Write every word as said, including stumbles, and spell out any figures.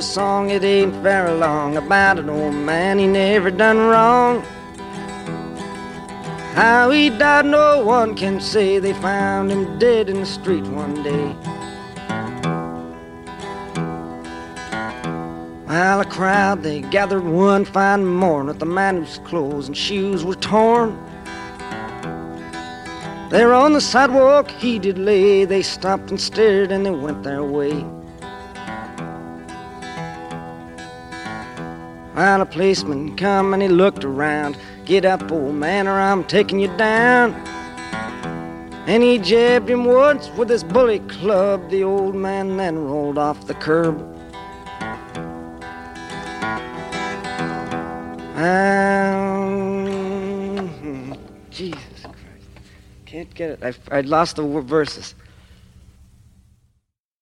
song, it ain't very long, about an old man he never done wrong. How he died no one can say. They found him dead in the street one day. Well, a crowd, they gathered one fine morning at the man whose clothes and shoes were torn. There on the sidewalk he did lay. They stopped and stared and they went their way. Well, a policeman come and he looked around. Get up, old man, or I'm taking you down. And he jabbed him once with his bully club. The old man then rolled off the curb. Um, Jesus Christ. Can't get it. I've, I lost the verses.